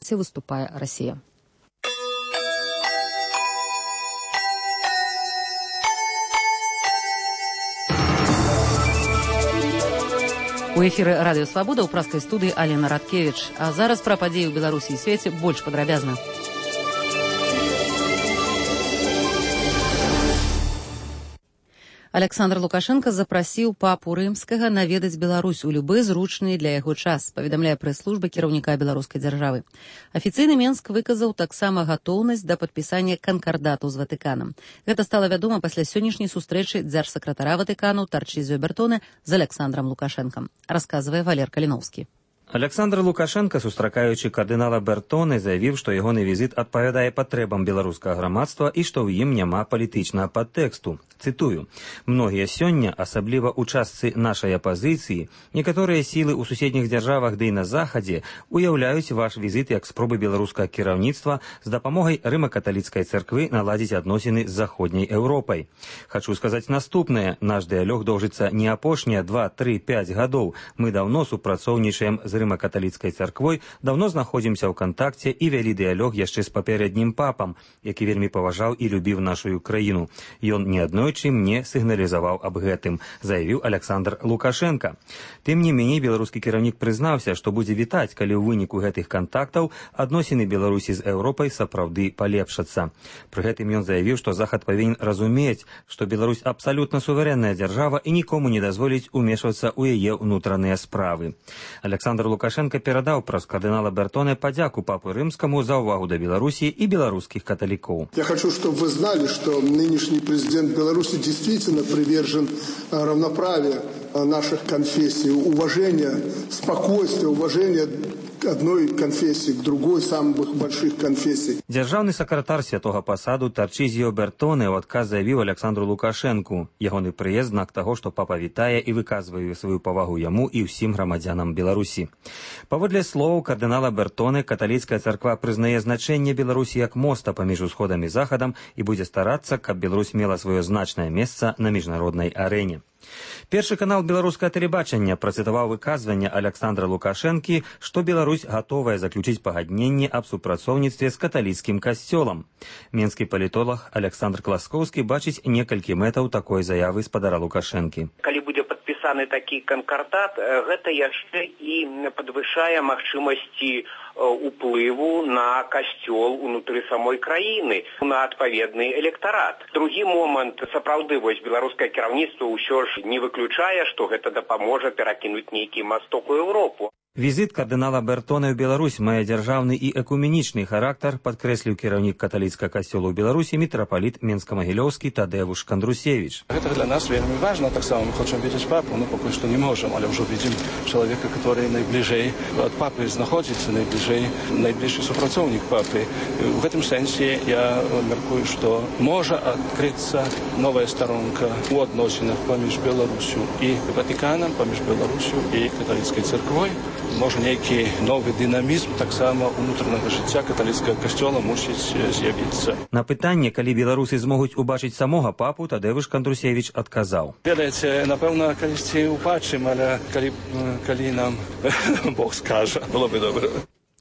ці выступае Расія. У эфіры радыё «Свабода» ў праскай студыі Алена Радкевіч. А зараз пра падзеі ў Беларусі і свеце больш падрабязна. Александр Лукашенко запрасіў папу рымскага наведаць Беларусь у любы зручны для яго час, паведамляе прэс-служба кіраўніка беларускай дзяржавы. Афіцыйны Менск выказаў таксама гатоўнасць да падпісання канкардату з Ватыканам. Гэта стала вядома пасля сённяшняй сустрэчы дзяржсакратара Ватыкану Тарчызіо Бертоне з Александром Лукашенкам, расказвае Валер Каліноўскі. Александр Лукашенко, сустракаючы кардынала Бертоне, заявіў, што ягоны візіт адпавядае патрэбам беларускага грамадства і што ў ім няма палітычнага падтэксту. Цытую: «Многія сёння, асабліва ў частцы нашай апазіцыі, некаторыя сілы ў суседніх дзяржавах ды і на захадзе уяўляюць ваш візіт як спробы беларускага кіраўніцтва з дапамогай рыма-каталіцкай царквы наладзіць адносіны з заходняй Еўропай. Хачу сказаць наступнае. Наш дыялог доўжыцца не апошнія 2, 3, 5 гадоў. Мы даўно супрацоўнічаем з рыма-каталіцкай царквой, даўно знаходзімся ў кантакце і вялі дыялог яшчэ з папярэднім папам, які вельмі паважаў і любіў нашу краіну. Ён неаднойчы мне сігналізаваў аб гэтым», заявіў Александр Лукашенко. Тым не меней, беларускі кіраўнік прызнаўся, што будзе вітаць, калі ў выніку гэтых кантактаў адносіны Беларусі з Еўропай сапраўды палепшацца. Пры гэтым ён заявіў, што Захад павінен разумець, што Беларусь абсалютна суверэнная дзяржава і нікому не дазволіць умешвацца ў яе ўнутраныя справы. Александр Лукашенко перадаў праз кардынала Бертоне падзяку папы рымскому за увагу да Беларусі и белорусских католиков. Я хочу, чтобы вы знали, что нынешний президент Беларуси действительно привержен равноправию наших конфессий, уважения, спокойствия, уважения одной конфессии к другой, самых больших конфессий. Дзяржаўны сакратар святого пасаду Тарчызіо Бертоне ў адказ заявіў Александру Лукашенку. Ягоны прыезд знак таго, што папа вітае і выказвае сваю павагу яму і ўсім грамадзянам Беларусі. Паводле словаў кардынала Бертоне, каталіцкая царква прызнае значэнне Беларусі як моста паміж усходам і захадам і будзе старацца, каб Беларусь мела сваё значнае месца на міжнароднай арэне. Першы канал беларускае тэлебачання працытаваў выказванне Александра Лукашэнкі, што Беларусь гатовая заключыць пагадненне аб супрацоўніцтве з каталіцкім касцёлам. Менскі палітолог Александр Класкоўскі бачыць некалькі мэтаў такой заявы спадара Лукашэнкі. Калі будзе падпісаны такі канкардат, гэта яшчэ і падвышае магчымасці уплыву на касцёл унутры самой краіны, на адпаведны электарат. Другі момант, сапраўды, вось беларускае кіраўніцтва ўсё ж не выключае, што гэта дапаможа перакінуць нейкі масток у Еўропу. Візіт кардынала Бертоне ў Беларусь мае дзяржаўны і экуменічны характар, падкрэсліў кіраўнік каталіцкага касцёла ў Беларусі мітрапаліт Менска-Магілёўскі Тадэвуш Кандрусевич. Гэта для нас вельмі важна, таксама мы хочам видеть папу, но пакуль што не можам, але ўжо видим чалавека, который найбліжэй ад папы знаходзіцца, найбліжшы супрацоўнік папы. У гэтым сэнсе я мяркую, што можа адкрыцца новая старонка у адносінах паміж Беларусю і Ватыканам, паміж Беларусю і каталіцкай царквой. Можа, нейкі новы дынамізм таксама унутранага жыцця каталіцкага касцёла мусіць з'явіцца. На пытанне, калі беларусы змогуць убачыць самога папу, Тадэвуш Кандрусевич адказаў. Ведаеце, напэўна, калісьці убачым, але калі нам Бог скажа, было бы добра.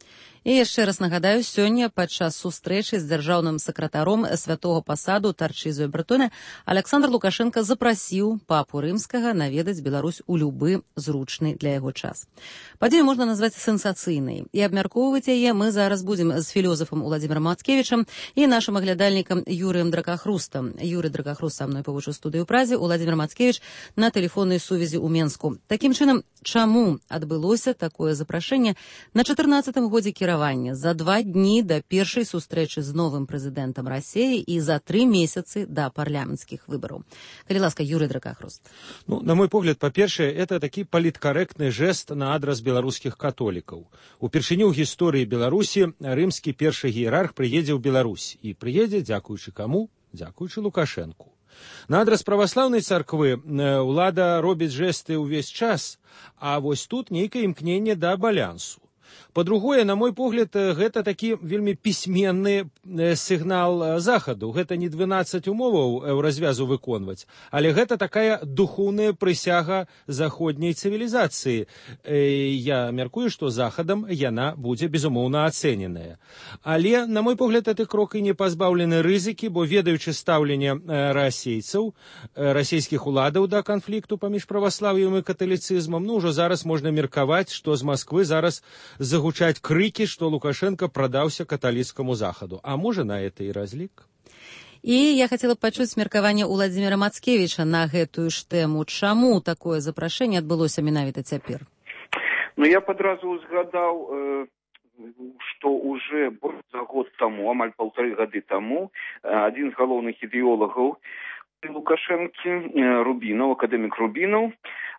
І яшчэ раз нагадаю, сёння падчас сустрэчы з дзяржаўным сакратаром святого пасаду Тарчызіо Бертоне Александр Лукашенко запрасіў папу рымскага наведаць Беларусь у любы зручны для яго час. Падзею можна назваць сенсацыйнай, і абмяркоўваць яе мы зараз будзем з філёзафам Уладзімірам Мацкевічам і нашым аглядальнікам Юрыем Дракахрустам. Юрый Дракахруст са мной павучыў студыю ў Празе, Уладзімір Мацкевіч на тэлефоннай сувязі ў Менску. Такім чынам, чаму адбылося такое запрашэнне на 14-м годзе кіравання за 2 дні да першай сустрэчы з новым прэзідэнтам Расіі і за 3 месяцы да парламенцкіх выбараў? Калі ласка, Юрый Дракахруст. На мой погляд, па-першае, это такі паліткарэктны жэст на адрас беларускіх католікаў. Упершыню ў гісторыі Беларусі рымскі першы іерарх прыедзе ў Беларусь. І прыедзе, дзякуючы каму? Дзякуючы Лукашэнку. На адрас праваслаўнай царквы ўлада робіць жэсты ўвесь час, а вось тут нейкае імкненне да балянсу. Па-другое, на мой погляд, гэта такі вельмі пісьменны сігнал захаду. Гэта не 12 умоваў развязу выконваць, але гэта такая духоўная прысяга заходняй цывілізацыі. Я мяркую, што захадам яна будзе, безумоўна, ацэненая. Але, на мой погляд, гэты крок і не пазбаўлены рызыкі, бо ведаючы стаўленне расейцаў, расійскіх уладаў да канфлікту паміж праваслаўем і каталіцызмам, ўжо зараз можна меркаваць, што з Масквы зараз загучаць крыкі, што Лукашенко прадаўся каталіцкаму захаду. А можа, на это і разлік? І я хацела б пачуць меркаванне Уладзіміра Мацкевіча на гэтую ж тэму. Чаму такое запрашэнне адбылося менавіта цяпер? Я падразу згадаў, што уже больш за год таму, амаль 1,5 гады таму, адзін з галоўных ідэолагаў Лукашэнкі, Рубінаў, акадэмік Рубінаў,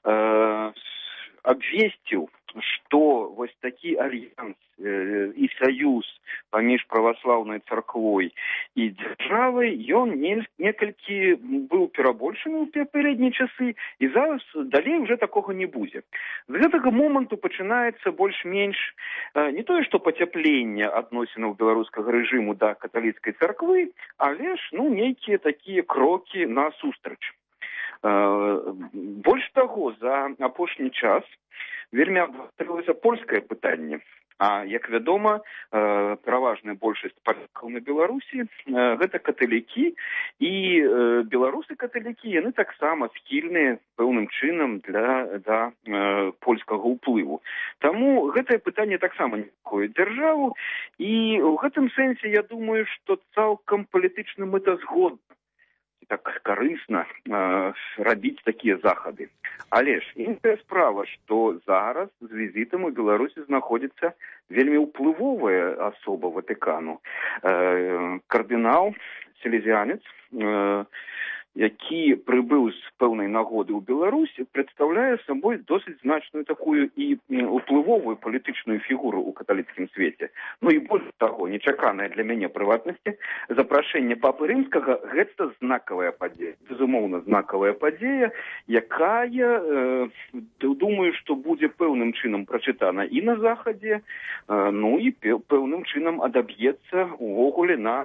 абвесціў, што вось такі альянс і саюз паміж праваслаўнай царквой і дзяржавай, ён некалькі быў перабольшаны ў папярэднія часы, і зараз далей уже такога не будзе. З гэтага моманту пачынаецца больш-менш не тое, што пацяпленне адносінаў беларускага рэжыму да каталіцкай царквы, але ж, нейкія такія крокі насустрач. Больш таго, за апошні час вельмі абвастрылася польскае пытанне. А, як вядома, пераважная большасць палякаў на Беларусі гэта каталікі, і беларусы-каталікі, яны таксама схільныя пэўным чынам да польскага ўплыву. Таму гэтае пытанне таксама непакоіць дзяржаву, і ў гэтым сэнсе я думаю, што цалкам палітычна мэтазгодна, так карысна рабіць такія захады. Але ж іншая справа, што зараз з візітам у Беларусі знаходзіцца вельмі ўплывовая асоба Ватыкану. Кардынал Селезіанец, які прыбыў з пэўнай нагоды ў Беларусі, прадстаўляе сабой досыць значную такую і ўплывовую палітычную фігуру ў каталіцкім свеце. І больш таго, нечаканая для мяне прыватнасці, запрашэнне папы рымскага – гэта знакавая падзея, безумоўна знакавая падзея, якая, думаю, што будзе пэўным чынам прачытана і на Захадзе, і пэўным чынам адаб'ецца увогуле на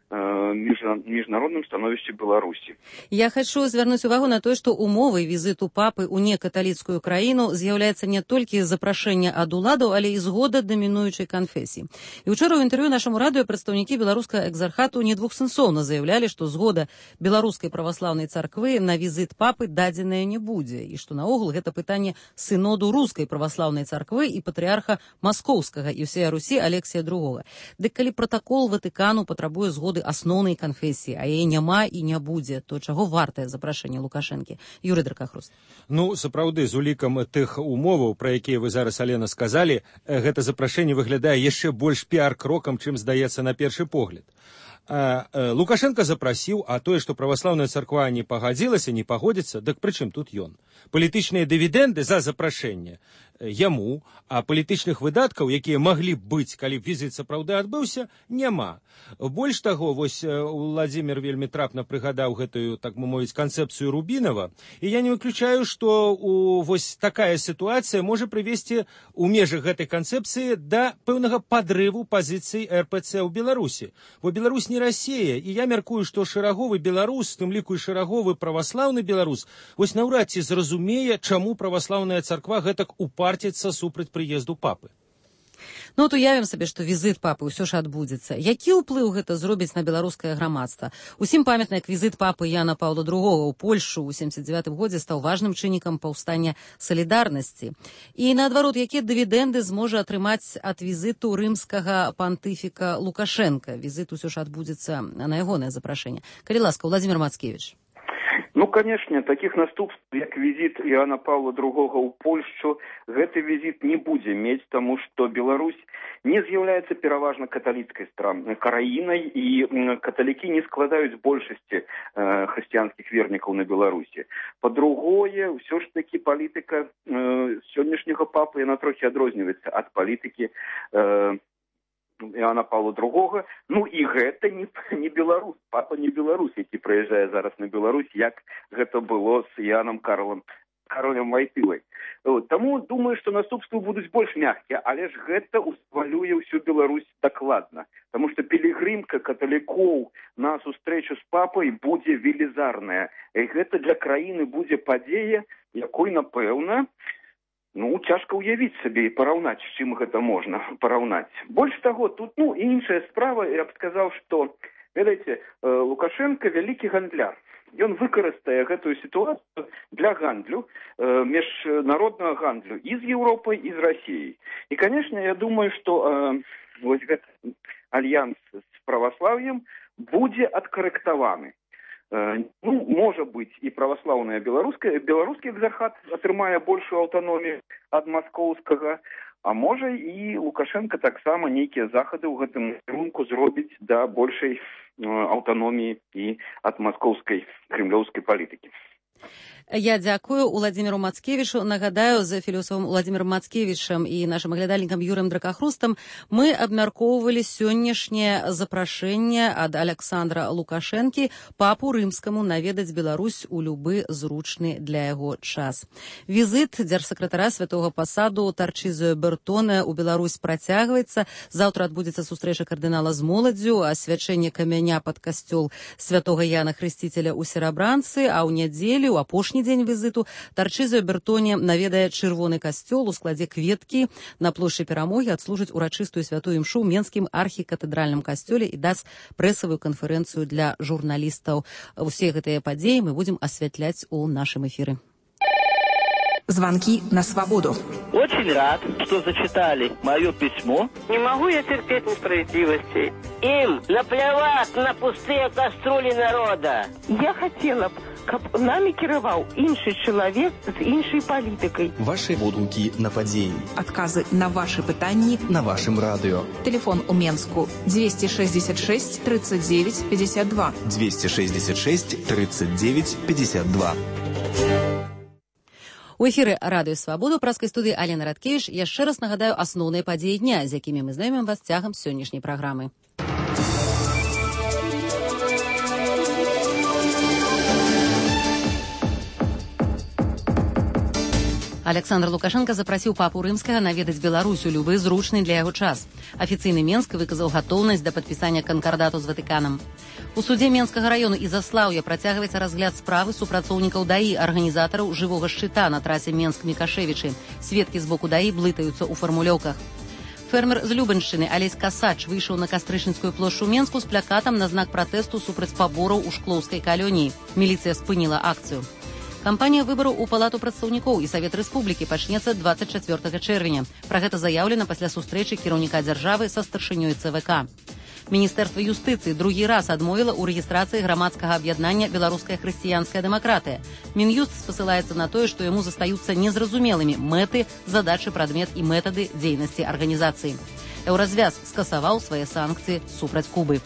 міжнародным становішчы Беларусі. Я хочу звярнуць увагу на тое, што умовай візіту папы ў некаталіцкую краіну з'яўляецца не толькі запрашэнне ад уладаў, але і згода дамінуючай канфесіі. І ўчора ў інтэрв'ю нашаму радыё прадстаўнікі беларускага экзархату недвухсэнсоўна заявлялі, што згода беларускай праваслаўнай царквы на візіт папы дадзеная не будзе, і што наогул гэта пытанне сыноду рускай праваслаўнай царквы і патрыарха маскоўскага і ўсея Русі Алексія II. Дык калі пратакол Ватыкану патрабуе згоды асноўнай канфесіі, а яе няма і не будзе, то чаго вартае запрашэнне Лукашэнкі? Юрый Дракахруст. Сапраўды, з улікам тых умоваў, пра якія вы зараз, Алена, сказалі, гэта запрашэнне выглядае яшчэ больш піар-крокам, чым здаецца на першы погляд. Лукашенко запрасіў, а тое, што праваслаўная царква не пагадзілася, не пагодзіцца, дык пры чым тут ён? Палітычныя дывідэнды за запрашэнне яму, а палітычных выдаткаў, якія маглі б быць, калі б візіт сапраўды адбыўся, няма. Больш таго, вось Уладзімір вельмі трапна прыгадаў гэтую, так мовіць, канцэпцыю Рубінава, і я не выключаю, што вось такая сітуацыя можа прывесці ў межах гэтай канцэпцыі да пэўнага падрыву пазіцый РПЦ ў Беларусі. Бо Беларусь не Расія, і я мяркую, што шэраговы беларус, тым ліку і шэраговы праваслаўны беларус, вось наўрад ці зразумее, чаму праваслаўная царква гэтак упарціцца супраць прыезду папы. То уявім сабе, што візіт папы ўсё ж адбудзецца. Які ўплыў гэта зробіць на беларускае грамадства? Усім памятна, як візіт папы Яна Паўла II ў Польшу ў 79 годзе стаў важным чыннікам паўстання салідарнасці. І наадварот, якія дывідэнды зможа атрымаць ад візіту рымскага пантыфіка Лукашенка? Візіт усё ж адбудзецца на ягонае запрашэнне. Калі ласка, Уладзімір Мацкевіч. Канешне, такіх наступств, як візіт Іоанна Паўла II ў Польшчу, гэты візіт не будзе мець, таму што Беларусь не з'яўляецца пераважна каталіцкай краінай, і каталікі не складаюць большасці хрысціянскіх вернікаў на Беларусі. Па-другое, ўсё ж такі палітыка сённяшняга папы, яна трохі адрозніваецца ад палітыкі Іоанна Паўла II, і гэта не беларус, папа не беларус, які прыязджае зараз на Беларусь, як гэта было з Іоанном Карлам каролем Вайпілай. Таму думаю, што наступствы будуць больш мяккія, але ж гэта узвалюе ўсю Беларусь дакладна. Таму што пілігрымка каталікоў на сустрэчу з папай будзе велізарная. І гэта для краіны будзе падзея, якой, напэўна, цяжка ўявіць сабе і параўнаць, з чым гэта можна параўнаць. Больш таго, тут, і іншая справа, я б сказаў, што, ведаеце, Лукашенко вялікі гандляр. Ён выкарыстае гэтую сітуацыю для гандлю, міжнароднага гандлю і з Еўропай, і з Расіяй. І, канешне, я думаю, што вось гэты альянс з праваслаўем будзе адкарэктаваны. Можа быць, і праваслаўная беларускі экзархат атрымае большую аўтаномію ад маскоўскага, а можа і Лукашенко таксама нейкія захады ў гэтым накірунку зробіць да большай аўтаноміі і ад маскоўскай кремлёўскай палітыкі. Я дзякую Уладзіміру Мацкевічу. Нагадаю, з філосафам Уладзімірам Мацкевічам і нашым аглядальнікам Юрыем Дракахрустам мы абмяркоўвалі сённяшняе запрашэнне ад Александра Лукашэнкі папу рымскаму наведаць Беларусь у любы зручны для яго час. Візіт дзяржсакратара святога пасаду Тарчызо Бертоне ў Беларусь працягваецца. Заўтра адбудзецца сустрэча кардынала з моладдзю, асвячэнне камяня пад касцёл святога Яна Хрысціцеля ў Серабранцы, а ў нядзелю, у апошні дзень візіту, Тарчызо Бертоне наведае чырвоны касцёл у складзе кветкі на плошчы Перамогі, адслужыць урачыстую святую імшу ў Менскім архікатэдральным касцёле і даць прэсавую канферэнцыю для журналістаў. Усе гэтыя падзеі мы будзем асвятляць у нашым эфіры. Звонки на свободу. Очень рад, что зачитали мое письмо. Не могу я терпеть несправедливости. Им наплевать на пустые кастрюли народа. Я хотела б, каб нами кіраваў іншы чалавек з іншай палітыкай. Ваши водгукі на падзеі. Адказы на ваши пытанні на вашым радыё. Телефон у Менску 266 39 52. 266 39 52. У эфіры радыё Свабода ў праскай студыі Алена Радкевіч. Яшчэ раз нагадаю асноўныя падзеі дня, з якімі мы знаёмім вас цягам сённяшняй праграмы. Александр Лукашенко запрасіў папу рымскага наведаць Беларусь у любы зручны для яго час. Афіцыйны Менск выказаў гатоўнасць да падпісання канкардату з Ватыканам. У судзе Менскага раёну Ізаслаўя працягваецца разгляд справы супрацоўнікаў ДАІ, арганізатараў жывога шчыта на трасе Менск-Мікашевічы. Сведкі з боку ДАІ блытаюцца ў фармулёўках. Фермер з Любаншчыны Алесь Касач выйшаў на Кастрычніцкую плошчу Менску з плакатам на знак пратэсту супраць пабораў у Шклоўскай калоніі. Міліцыя спыніла акцыю. Кампанія выбараў у Палату прадстаўнікоў і Савет Рэспублікі пачнецца 24 чэрвеня. Пра гэта заяўлена пасля сустрэчы кіраўніка дзяржавы са старшынёй ЦВК. Міністэрства юстыцыі другі раз адмовіла ў рэгістрацыі грамадскага аб'яднання «Беларуская хрысціянская дэмакратыя». Мін'юст спасылаецца на тое, што яму застаюцца незразумелымі мэты, задачы, прадмет і метады дзейнасці арганізацыі. Еўразвяз скасаваў свае санкцыі супраць Кубы.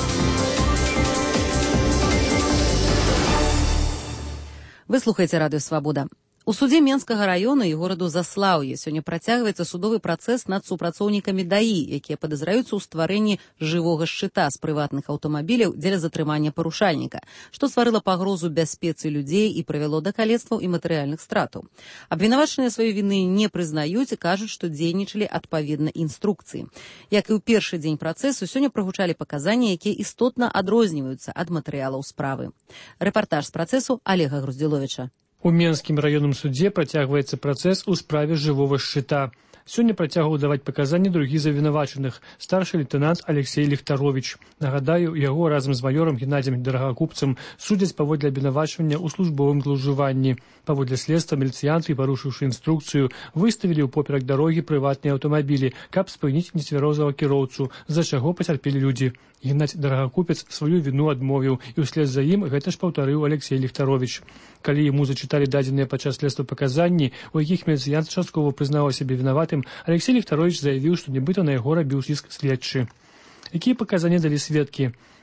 Вы слухаеце радыё Свабода. У судзе Менскага раёна і гораду Заслаўе сёння працягваецца судовы працэс над супрацоўнікамі ДАІ, якія падазраюцца ў стварэнні жывога шчыта з прыватных аўтамабіляў дзеля затрымання парушальніка, што стварыла пагрозу бяспецы людзей і прывяло да калецтваў і матэрыяльных стратаў. Абвінавачаныя свае віны не прызнаюць і кажуць, што дзейнічалі адпаведна інструкцыі. Як і ў першы дзень працэсу, сёння прагучалі паказанні, якія істотна адрозніваюцца ад матэрыялаў справы. Рэпартаж з працэсу Олега Груздзіловіча. У Менскім раённым судзе працягваецца працэс у справе жывога шчыта. Сёння працягваў даваць паказанні другі з абвінавачаных, старшы лейтэнант Алексей Ліхтаровіч. Нагадаю, яго разам з маёрам Геннадзем Дарагакупцам судзяць паводле абвінавачвання ў службовым злоўжыванні. Паводле следства міліцыянты, парушыўшы інструкцыю, выставілі ў поперак дарогі прыватныя аўтамабілі, каб спыніць нецвярозага кіроўцу, з-за чаго пацярпелі людзі. Геннадзь Дарагакупец сваю віну адмовіў, і ўслед за ім гэта ж паўтарыў Алексей Ліхтаровіч. Калі яму зачыталі дадзеныя падчас следства паказанні, у якіх міліцыянт часткова прызнаваў сябе вінаватым, Алексей Ліхтаровіч заявіў, што нібыта на яго рабіў ціск следчы. Якія паказанні далі сведкі?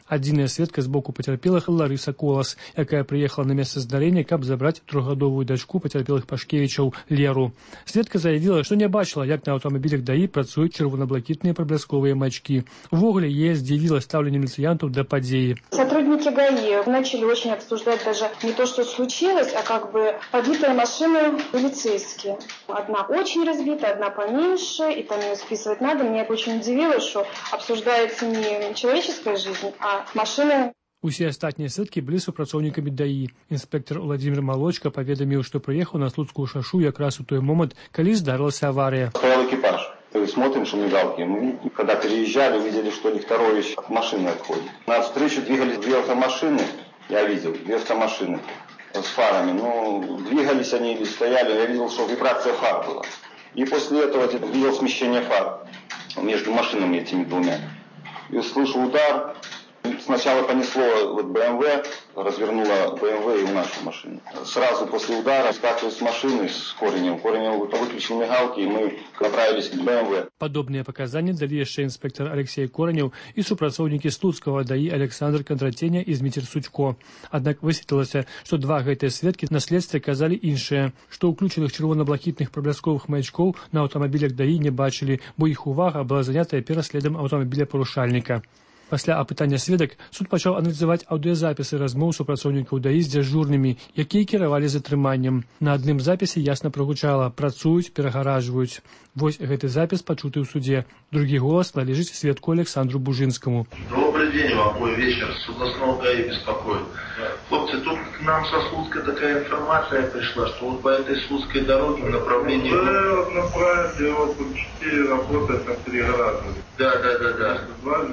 Адзіная сведка з боку пацярпелых Ларыса Колас, якая прыехала на месца здарэння, каб забраць 3гадовую дачку пацярпелых Пашкевічаў Леру. Сведка заявіла, што не бачыла, як на аўтамабілях ДАИ працуюць чырвона-блакітныя проблесковыя маячки. Увогуле, яе здзівіла стаўленне міліцыянтаў да падзеі. Сотрудники ГАИ начали очень обсуждать даже не то, что случилось, а как бы побитые машины полицейские. Одна очень разбита, одна поменьше, и там ее списывать надо. Меня это очень удивило, что обсуждается не человеческая жизнь, а машины. Усе астатнія сведкі былі супрацоўнікамі ДАИ. Інспектор Владимир Молочка паведаміў, што прыехаў на Слуцкую шашу якраз у той момент, калі здарылася авария. Стоял экипаж. То есть смотрим, что мигалки. Мы, когда переезжали, увидели, что Лихторович от машины отходит. Навстречу двигались две автомашины. Я видел, две автомашины с фарами. Ну, двигались они или стояли. Я видел, что вибрация фар была. И после этого видел смещение фар между машинами этими двумя. И слышу удар. Сначала понесло вот БМВ, развернуло БМВ и в нашу машину. Сразу после удара скакивали с машины с Коренем. Коренем выключил мигалки, и мы направились к БМВ. Падобныя паказанні далі яшчэ інспектор Алексей Коренев і супрацоўнікі Слуцкага ДАИ Александр Кондратеня і Зміцер Сучко. Аднак высветлілася, што два гэтыя сведкі на следстве казалі іншае, што ўключаных чырвона-блакітных праблесковых маячкоў на аўтамабілях ДАИ не бачылі, бо іх увага была занятая пераследам аўтамабіля парушальніка. Пасля апытання сведак суд пачаў аналізаваць аўдыёзапісы размоў супрацоўнікаў ДАИ з дзяжурнымі, якія кіравалі затрыманнем. На адным запісе ясна прагучала: працуюць, перагаражваюць. Вось гэты запіс пачуты ў судзе. Другі голас належыць сведку Александру Бужинскому. Добрый день вам, мой вечер. С областного ГАИ беспокоит. Хлопцы, тут к нам со Слуцка такая информация пришла, что вот по этой Слуцкой дороге в направлении... Да, направили, вот тут 4 работают на 3 раза. Да.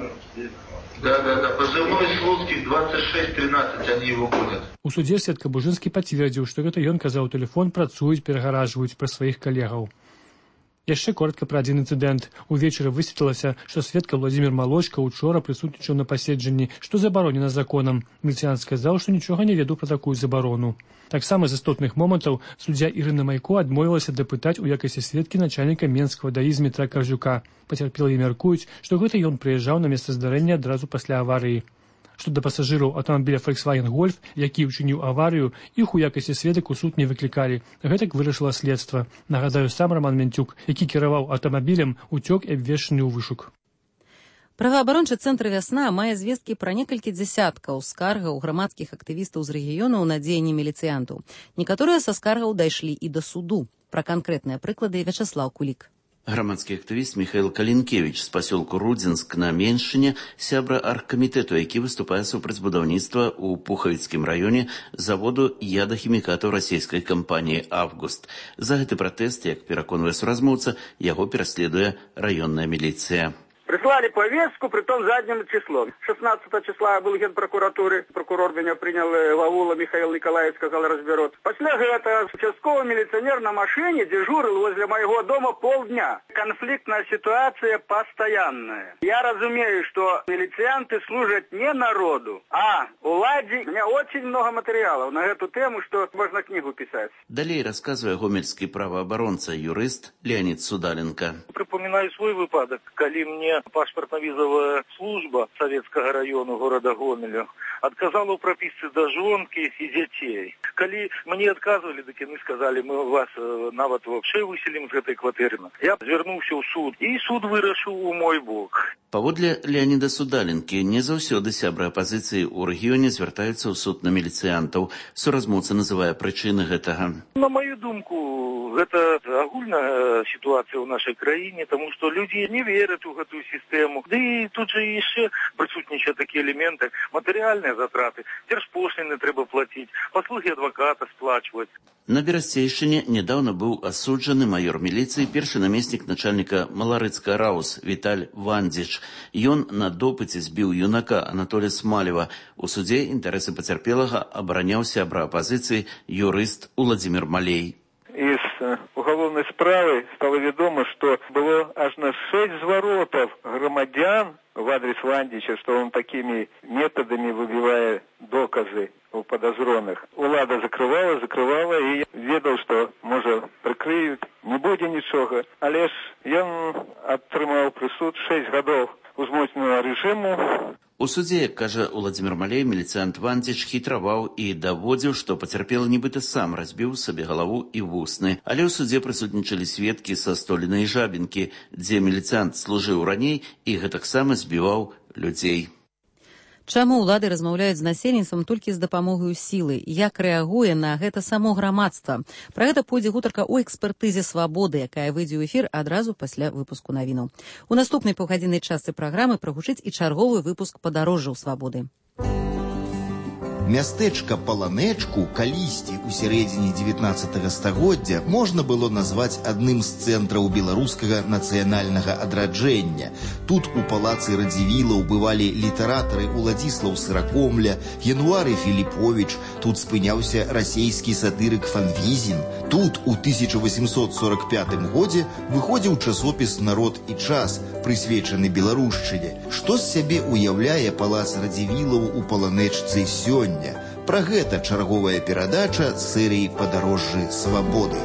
Да. Позывной Слуцких 2613, они его гонят. У судзе сведка Бужинскі пацвердзіў, што гэта ён казаў тэлефон, працуюць, перагаражваюць пра сваіх калегаў. Яшчэ коротка пра адзін інцыдэнт. Увечары высветлілася, што сведка Владимир Молочка учора прысутнічаў на паседжанні, што забаронена законам. Міліцыянт сказаў, што нічога не ведаў пра такую забарону. Таксама з істотных момантаў суддзя Ірына Майко адмовілася дапытаць у якасці сведкі начальніка Менскага ДАИ Змітра Каржука. Пацярпелыя мяркуюць, што гэта ён прыязджаў на месца здарэння адразу пасля аварыі. Што да пасажыраў аўтамабіля Volkswagen Golf, які ўчыніў аварыю, іх у якасці сведак у суд не выклікалі. Гэтак вырашыла следства. Нагадаю, сам Роман Мянтюк, які кіраваў аўтамабілем, уцёк і абвешчаны ў вышук. Праваабарончы цэнтр «Вясна» мае звесткі пра некалькі дзясяткаў скаргаў грамадскіх актывістаў з рэгіёнаў на дзеянні міліцыянтаў. Некаторыя са скаргаў дайшлі і да суду. Пра канкрэтныя прыклады Вячаслав Кулік. Громадский активист Михаил Калинкевич с поселку Рудзинск на Меньшине, сябра аргкомитету, які выступае супраць будаўніцтва ў Пухавіцкім раёне заводу ядахімікатаў расійскай кампаніі «Август». За гэты пратэст, як пераконвае суразмоўца, яго пераследуе раённая міліцыя. Прислали повестку, притом задним числом. 16 числа был генпрокуратуры. Прокурор меня принял в аула, Михаил Николаевич сказал, разберут. После этого участковый милиционер на машине дежурил возле моего дома полдня. Конфликтная ситуация постоянная. Я разумею, что милицианты служат не народу, а уладе. У меня очень много материалов на эту тему, что можно книгу писать. Далее рассказывая гомельский правооборонца, юрист Леонид Судаленко. Припоминаю свой выпадок, коли мне пашпартна-візовая служба Советского района города Гомеля отказала у прописцы до жонки и детей. Коли мне отказывали, так они сказали, мы вас нават вообще выселим из этой квартиры. Я звернувся в суд, и суд вырашыў у мой бок. Паводле Леоніда Судаленкі, не заўсёды сябры апазіцыі ў рэгіёне звяртаюцца ў суд на міліцыянтаў. Суразмоўца называе прычыны гэтага. На мою думку, гэта агульная ситуация в нашей краіне, тому что люди не верят в эту систему. Да и тут же еще присутнічают такие элементы. Материальные затраты, держпошлины трэба платить, послуги адвоката сплачивать. На Берасцейшчыне недавно быў асуджаны майор міліцыі, першы намеснік начальніка Маларыцкай РАУС Віталь Вандзіч. Ён на допыце збіў юнака Анатолія Смалева. У судзе інтарэсы пацярпелага абараняў сябра апазіцыі юрыст Уладзімір Малей. Из уголовной справы стало ведомо, что было аж на 6 зворотов громадян в адрес Вандича, что он такими методами выбивая доказы у подозренных. Улада закрывала и ведал, что, может, прикрыют, не будет ничего. Але ж ён атрымаў прысуд 6 годов узмоцненага рэжыму. У судзе, як кажа Уладзімір Малей, міліцыянт Вандзіч хітраваў і даводзіў, што пацярпелы нібыта сам разбіў сабе галаву і вусны. Але ў судзе прысутнічалі сведкі са Столінай Жабінкі, дзе міліцыянт служыў раней і гэтаксама збіваў людзей. Чаму ўлады размаўляюць з насельніцтвам толькі з дапамогай сілы? Як рэагуе на гэта само грамадства? Пра гэта пойдзе гутарка ў экспертызе «Свабоды», якая выйдзе ў эфір адразу пасля выпуску навінаў. У наступнай паўгадзіннай частцы праграмы прагучыць і чарговы выпуск падарожжаў «Свабоды». Мястэчка Паланэчку калісьці ў сярэдзіне 19 стагоддзя можна было назваць адным з цэнтраў беларускага нацыянальнага адраджэння. Тут у палацы Радзівілаў бывалі літаратары Уладзіслаў Сыракомля, Януары Філіповіч, тут спыняўся расейскі сатырык Фанвізін. Тут у 1845 годзе выходзіў часопіс «Народ і час», прысвечаны беларушчыне. Што з сябе уяўляе палац Радзівілаў у Паланэчцы сёння? Пра гэта чарговая перадача серыі «Падарожжы свабоды».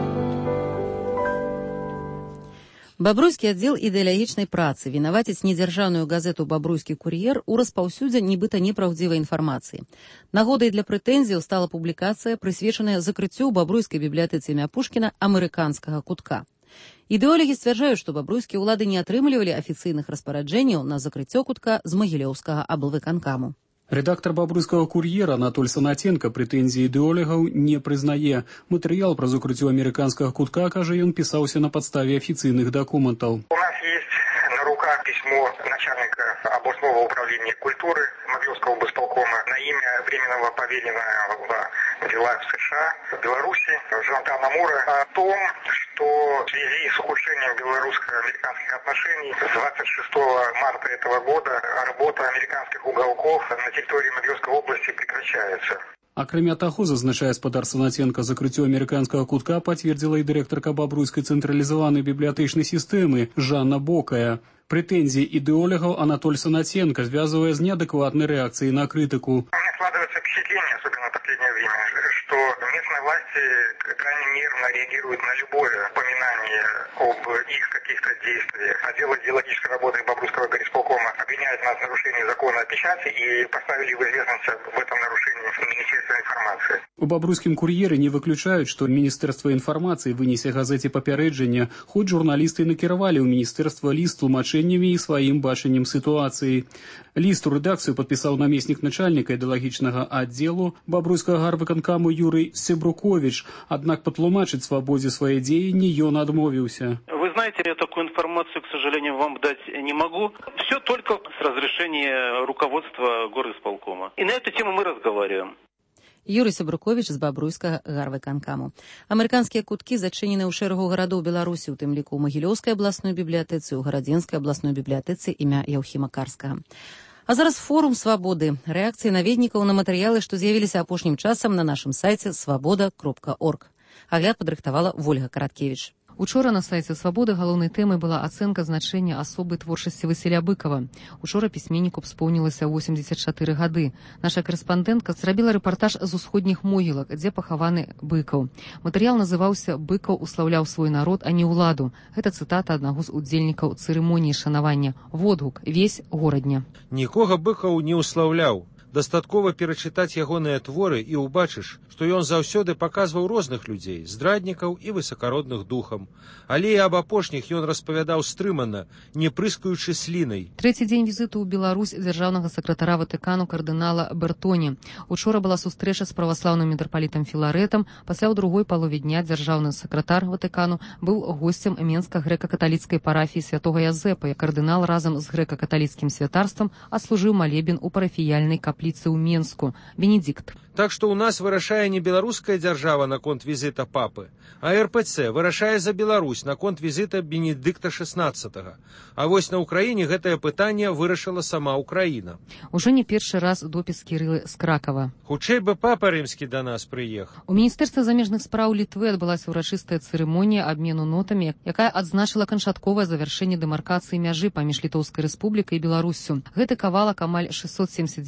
Бабруйскі аддзел ідэалагічнай працы вінаваціць недзяржаўную газету «Бабруйскі кур'ер» у распаўсюдзе нібыта непраўдзівай інфармацыі. Нагодай для прэтэнзіяў стала публікацыя, прысвечаная закрыццю ў бабруйскай бібліятэцы імя Пушкіна амерыканскага кутка. Ідэолагі сцвярджаюць, што бабруйскія ўлады не атрымлівалі афіцыйных распараджэнняў на закрыццё кутка з магілёўскага аблвыканкаму. Редактор «Бобруйского курьера» Анатоль Санатенко претензии идеологов не признае. Материал про закрытие американского кутка, каже, он писался на подставе официальных документов. У нас есть на руках письмо начальника областного управления культуры Могилевского облсполкома на имя временного поверенного дела в США, в Беларуси, Жантана Мура, о том, что в связи с ухудшением белорусско-американских отношений с 26 марта этого года работа американских уголков на территории Могилевской области прекращается. Акрамя таго, зазначае спадар Санатенко, закрыццё амерыканскага кутка пацвердзіла і дырэктарка бабруйскай цэнтралізаванай бібліятэчнай сістэмы Жанна Бокая. Претензии идеологов Анатоль Санатенко связывая с неадекватной реакцией на критику. У меня складывается впечатление, особенно в последнее время, что местные власти крайне нервно реагируют на любое упоминание об их каких-то действиях. Отдел идеологической работы Бобруйского горисполкома обвиняет нас в нарушении закона о печати и поставили в известность об этом нарушении Министерства информации. У Бобруйскім кур'еры не выключаюць, што Міністэрства інфармацыі вынесе газеце папярэджання, хоць журналісты накіравалі ў міністэрства ліст тлумачэннямі і сваім бачаннем сітуацыі. Ліст у рэдакцыю падпісаў намеснік начальніка ідэалагічнага аддзелу Бобруйскага гарвыканкаму Юрый Себрукович, аднак патлумачыць свабодзе свае дзеянні ён адмовіўся. Вы знаете, я такую информацию, к сожалению, вам дать не могу. Все только с разрешения руководства горисполкома. И на эту тему мы разговариваем. Юрый Сябрукович з бабруйскага гарвыканкаму. Амерыканскія куткі зачынены ў шэрагу гарадоў Беларусі, у тым ліку ў Магілёўскай абласной бібліятэцы, у Гарадзенскай абласной бібліятэцы імя Яўхіма Карскага. А зараз форум «Свабоды». Рэакцыі наведнікаў на матэрыялы, што з'явіліся апошнім часам на нашым сайце свабода.орг. Агляд падрыхтавала Вольга Караткевіч. Учора на сайце «Свабоды» галоўнай тэмай была ацэнка значэння асобы творчасці Васіля Быкова. Учора пісьменніку споўнілася 84 гады. Наша карэспандэнтка зрабіла рэпартаж з усходніх могілак, дзе пахаваны Быкаў. Матэрыял называўся «Быкаў услаўляў свой народ, а не ўладу». Гэта цытата аднаго з удзельнікаў цырымоніі шанавання. Водгук «Весь горадня». Нікога Быкаў не услаўляў. Дастаткова перачытаць ягоныя творы і ўбачыш, што ён заўсёды паказваў розных людзей, здраднікаў і высакародных духам. Але і аб апошніх ён распавядаў стрымана, не прыскаючы слінай. Трэці дзень візіту ў Беларусь дзяржаўнага сакратара Ватыкану кардынала Бертоні. Учора была сустрэча з праваслаўным мітрапалітам Філарэтам. Пасля ў другой палове дня дзяржаўны сакратар Ватыкану быў госцем Менска-грэка-каталіцкай парафіі святога Язэпа. Кардынал разам з грэка-каталіцкім святарствам адслужыў малебен у парафіяльнай капліцы ў Менску. Бенедикт. Так што ў нас вырашае не беларуская дзяржава наконт візіта папы, а РПЦ вырашае за Беларусь наконт візіта Бенедыкта XVI. А вось на Ўкраіне гэтае пытанне вырашыла сама Ўкраіна. Ужо не першы раз допіс Кірылы з Кракава. Хутчэй бы папа рымскі да нас прыехаў. У Міністэрстве замежных спраў Літвы адбылася ўрачыстая цырымонія абмену нотамі, якая адзначыла канчатковае завяршэнне дэмаркацыі мяжы паміж Літоўскай рэспублікай і Беларуссю. Гэты кавалак амаль 679 кіламетраў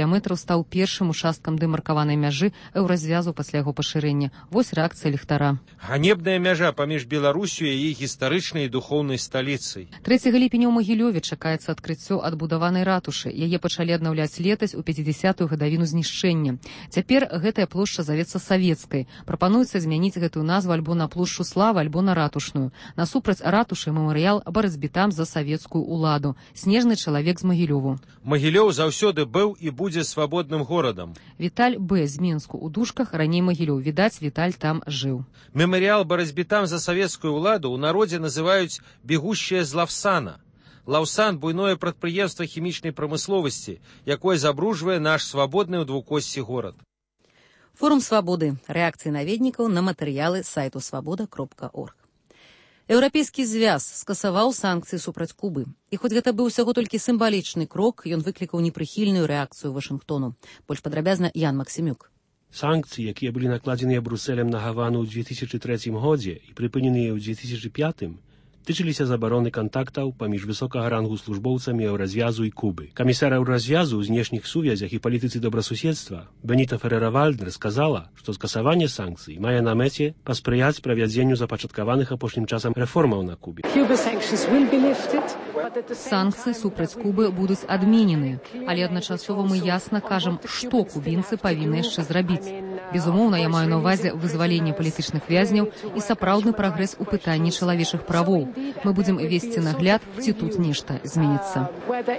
кіламетраў стаў першым участкам дэмаркаванай мяжы еўразвязу пасля яго пашырэння. Вось рэакцыя ліхтара. Ганебная мяжа паміж Беларусю і яе гістарычнай і духоўнай сталіцай. 3 ліпеня ў Магілёве чакаецца адкрыццё адбудаванай ратушы. Яе пачалі аднаўляць летась у 50-ю гадавіну знішчэння. Цяпер гэтая плошча завецца савецкай. Прапануецца змяніць гэтую назву альбо на плошчу Славы, альбо на ратушную. Насупраць ратушы мемарыял барацьбітам за савецкую уладу. Снежны чалавек з Магілёву. Магілёў заўсёды быў і будзе свабодным горадам. Віталь Б. з Мінску у дужках, раней Магілёў. Відаць, Віталь там жыў. Мемарыял барацьбітам за савецкую ўладу ў народзе называюць «бегущая з Лаўсана». Лаўсан – буйное прадпрыемства хімічнай прамысловасці, якое забруджвае наш свабодны ў двукосці горад. Форум свабоды. Рэакцыі наведнікаў на матэрыялы сайту свабода.орг. Еўрапейскі звяз скасаваў санкцыі супраць Кубы. І хоць гэта быў усяго толькі сімвалічны крок, ён выклікаў непрыхільную рэакцыю Вашынгтону. Больш падрабязна Ян Максімюк. Санкцыі, якія былі накладзеныя Брусэлем на Гавану ў 2003 годзе і прыпыненыя ў 2005, тычыліся забароны кантактаў паміж высокага рангу службоўцамі еўразвязу і Кубы. Камісар еўразвязу ў знешніх сувязях і палітыцы добрасуседства Беніта Ферера-Вальдер сказала, што скасаванне санкцый мае на мэце паспрыяць правядзенню запачаткаваных апошнім часам рэформаў на Кубе. Санкцыі супраць Кубы будуць адменены, але адначасова мы ясна кажам, што кубінцы павінны яшчэ зрабіць. Безумоўна, я маю на ўвазе вызваленне палітычных вязняў і сапраўдны прагрэс у пытанні чалавечых правоў. Мы будзем весці нагляд, ці тут нешта зменіцца.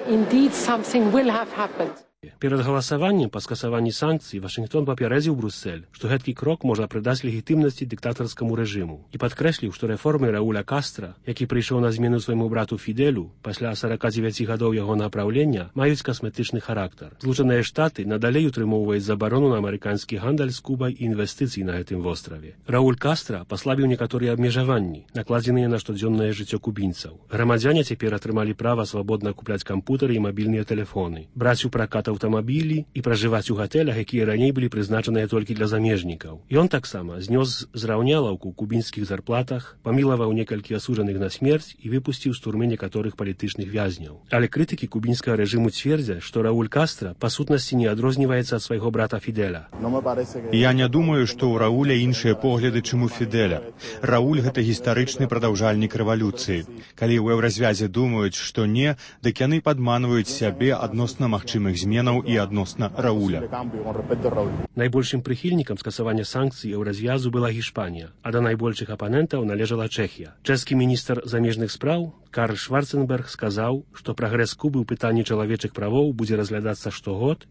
Перад галасаваннем па скасаванні санкцый Вашынгтон папярэдзіў Брусэль, што гэткі крок можа прыдаць легітымнасці дыктатарскаму рэжыму і падкрэсліў, што рэформы Рауля Кастра, які прыйшоў на змену свайму брату Фідэлю пасля 49 гадоў яго напраўлення, маюць касметычны характар. Злучаныя Штаты надалей утрымоўваюць забарону на амерыканскі гандаль з Кубай і інвестыцый на гэтым востраве. Рауль Кастра паслабіў некаторыя абмежаванні, накладзеныя на штодзённае жыццё кубінцаў. Грамадзяне цяпер атрымалі права свабодна купляць кампутары і мабільныя тэлефоны, браць у пракат аўтамабілі і пражываць у гатэлях, якія раней былі прызначаныя толькі для замежнікаў. Ён таксама знёс зраўнялаўку ў кубінскіх зарплатах, памілаваў некалькі асуджаных на смерць і выпусціў з турмы некаторых палітычных вязняў. Але крытыкі кубінскага рэжыму цвердзяць, што Рауль Кастра па сутнасці не адрозніваецца ад свайго брата Фідэля. Я не думаю, што ў Рауля іншыя погляды, чым у Фідэля. Рауль гэта гістарычны прадаўжальнік рэвалюцыі. Калі ў еўразвязе думаюць, што не, дык яны падманваюць сябе адносна магчымых зменаў і адносна Рауля. Найбольшым прыхільнікам скасавання санкцый еўразвязу была Гішпанія, а да найбольшых апанентаў належала Чэхія. Чэшскі міністр замежных спраў Карл Шварценберг сказаў, што прагрэс Кубы ў пытанні чалавечых правоў будзе разглядацца штогод